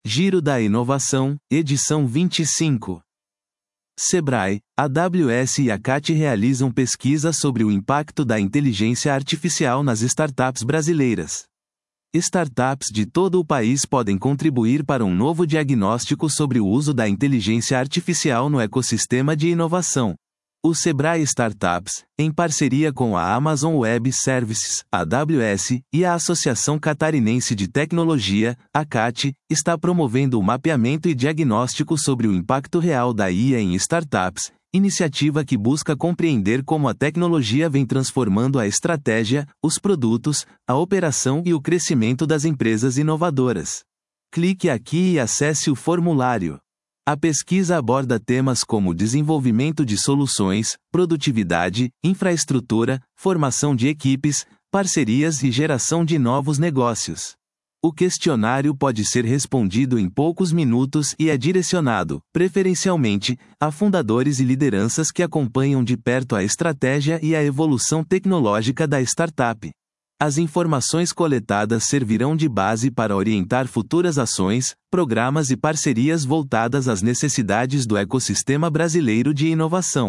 Giro da Inovação, edição 25. Sebrae, a AWS e a CAT realizam pesquisa sobre o impacto da inteligência artificial nas startups brasileiras. Startups de todo o país podem contribuir para um novo diagnóstico sobre o uso da inteligência artificial no ecossistema de inovação. O Sebrae Startups, em parceria com a Amazon Web Services, AWS, e a Associação Catarinense de Tecnologia, a CAT, está promovendo o mapeamento e diagnóstico sobre o impacto real da IA em startups, iniciativa que busca compreender como a tecnologia vem transformando a estratégia, os produtos, a operação e o crescimento das empresas inovadoras. Clique aqui e acesse o formulário. A pesquisa aborda temas como desenvolvimento de soluções, produtividade, infraestrutura, formação de equipes, parcerias e geração de novos negócios. O questionário pode ser respondido em poucos minutos e é direcionado, preferencialmente, a fundadores e lideranças que acompanham de perto a estratégia e a evolução tecnológica da startup. As informações coletadas servirão de base para orientar futuras ações, programas e parcerias voltadas às necessidades do ecossistema brasileiro de inovação.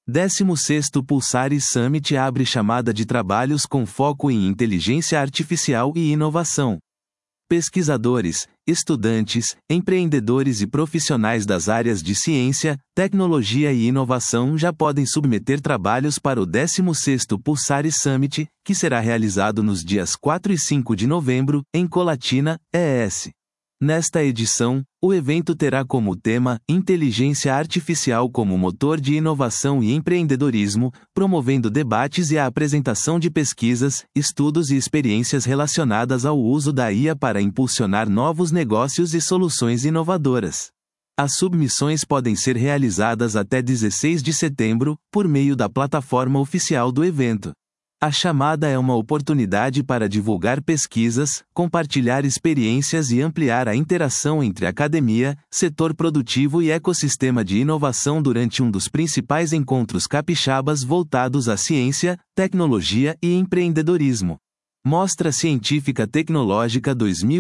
16º Pulsar Summit abre chamada de trabalhos com foco em inteligência artificial e inovação. Pesquisadores, estudantes, empreendedores e profissionais das áreas de ciência, tecnologia e inovação já podem submeter trabalhos para o 16º Pulsar Summit, que será realizado nos dias 4 e 5 de novembro, em Colatina, ES. Nesta edição, o evento terá como tema Inteligência Artificial como motor de inovação e empreendedorismo, promovendo debates e a apresentação de pesquisas, estudos e experiências relacionadas ao uso da IA para impulsionar novos negócios e soluções inovadoras. As submissões podem ser realizadas até 16 de setembro, por meio da plataforma oficial do evento. A chamada é uma oportunidade para divulgar pesquisas, compartilhar experiências e ampliar a interação entre academia, setor produtivo e ecossistema de inovação durante um dos principais encontros capixabas voltados à ciência, tecnologia e empreendedorismo. Mostra Científica Tecnológica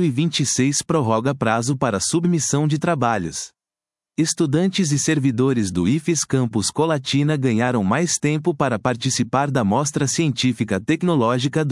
2026 prorroga prazo para submissão de trabalhos. Estudantes e servidores do IFES Campus Colatina ganharam mais tempo para participar da Mostra Científica Tecnológica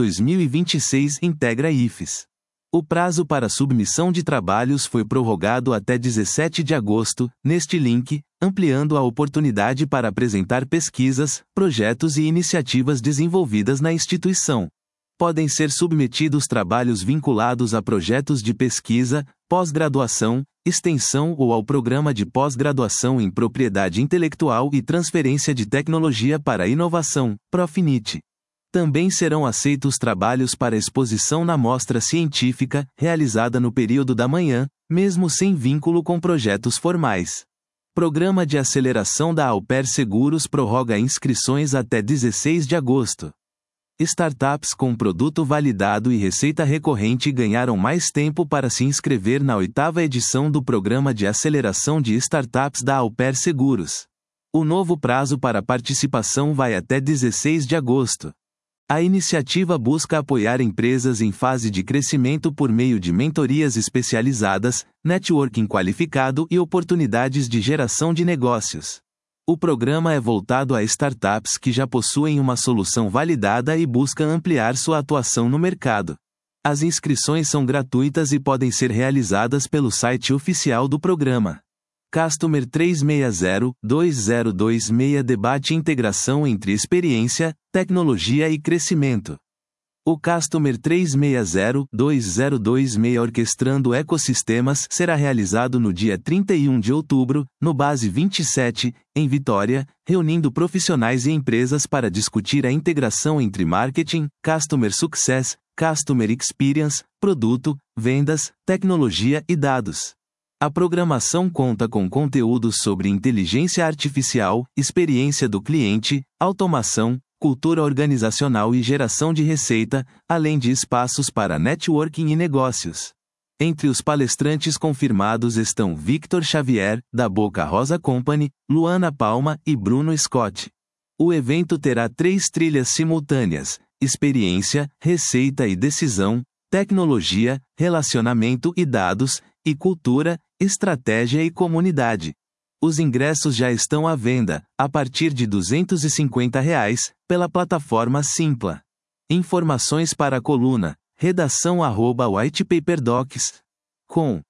2026 Integra IFES. O prazo para submissão de trabalhos foi prorrogado até 17 de agosto, neste link, ampliando a oportunidade para apresentar pesquisas, projetos e iniciativas desenvolvidas na instituição. Podem ser submetidos trabalhos vinculados a projetos de pesquisa, pós-graduação, extensão ou ao programa de pós-graduação em propriedade intelectual e transferência de tecnologia para inovação, Profinit. Também serão aceitos trabalhos para exposição na mostra científica, realizada no período da manhã, mesmo sem vínculo com projetos formais. Programa de aceleração da Alper Seguros prorroga inscrições até 16 de agosto. Startups com produto validado e receita recorrente ganharam mais tempo para se inscrever na 8ª edição do Programa de Aceleração de Startups da Alper Seguros. O novo prazo para participação vai até 16 de agosto. A iniciativa busca apoiar empresas em fase de crescimento por meio de mentorias especializadas, networking qualificado e oportunidades de geração de negócios. O programa é voltado a startups que já possuem uma solução validada e buscam ampliar sua atuação no mercado. As inscrições são gratuitas e podem ser realizadas pelo site oficial do programa. Customer 360-2026 debate integração entre experiência, tecnologia e crescimento. O Customer 360-2026 Orquestrando Ecossistemas será realizado no dia 31 de outubro, no Base 27, em Vitória, reunindo profissionais e empresas para discutir a integração entre marketing, customer success, customer experience, produto, vendas, tecnologia e dados. A programação conta com conteúdos sobre inteligência artificial, experiência do cliente, automação, cultura organizacional e geração de receita, além de espaços para networking e negócios. Entre os palestrantes confirmados estão Victor Xavier, da Boca Rosa Company, Luana Palma e Bruno Scott. O evento terá 3 trilhas simultâneas: experiência, receita e decisão, tecnologia, relacionamento e dados, e cultura, estratégia e comunidade. Os ingressos já estão à venda, a partir de R$ 250, pela plataforma Simpla. Informações para a coluna, redação@whitepaperdocs.com.